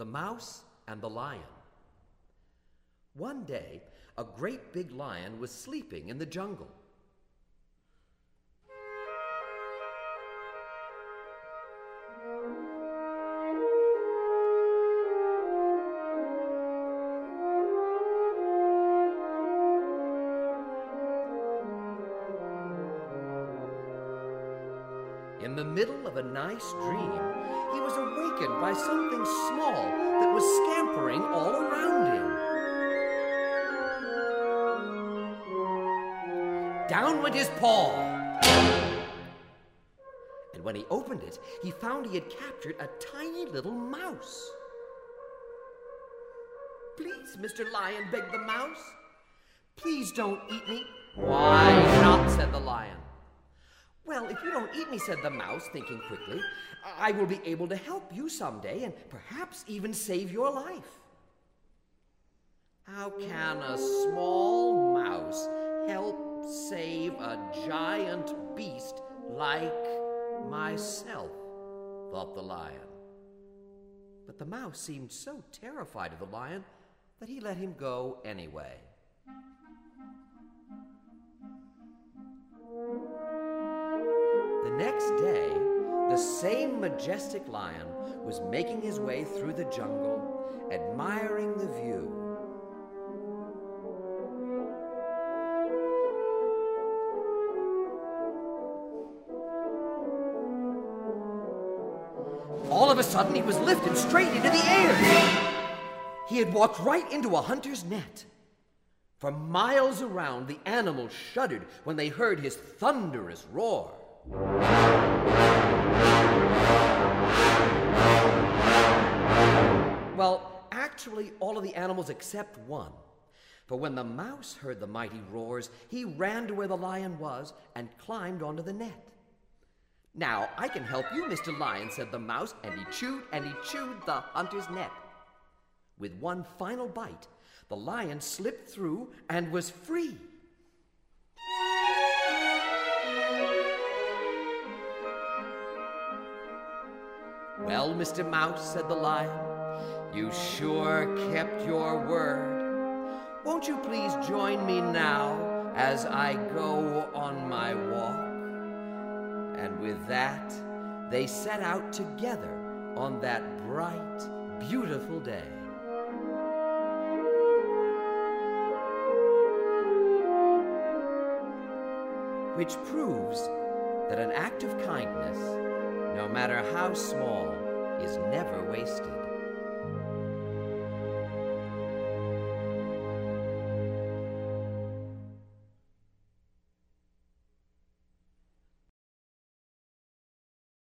The Mouse and the Lion. One day, a great big lion was sleeping in the jungle. In the middle of a nice dream, he was awakened by something small that was scampering all around him. Down went his paw. And when he opened it, he found he had captured a tiny little mouse. "Please, Mr. Lion," begged the mouse. "Please don't eat me." "Why not?" said the lion. "Well, if you don't eat me," said the mouse, thinking quickly, "I will be able to help you someday and perhaps even save your life." "How can a small mouse help save a giant beast like myself?" thought the lion. But the mouse seemed so terrified of the lion that he let him go anyway. The next day, the same majestic lion was making his way through the jungle, admiring the view. All of a sudden, he was lifted straight into the air. He had walked right into a hunter's net. For miles around, the animals shuddered when they heard his thunderous roar. Well, actually, all of the animals except one. For when the mouse heard the mighty roars, he ran to where the lion was and climbed onto the net. "Now, I can help you, Mr. Lion," said the mouse, and he chewed the hunter's net. With one final bite, the lion slipped through and was free. "Well, Mr. Mouse," said the lion, "you sure kept your word. Won't you please join me now as I go on my walk?" And with that, they set out together on that bright, beautiful day. Which proves that an act of kindness, no matter how small, is never wasted.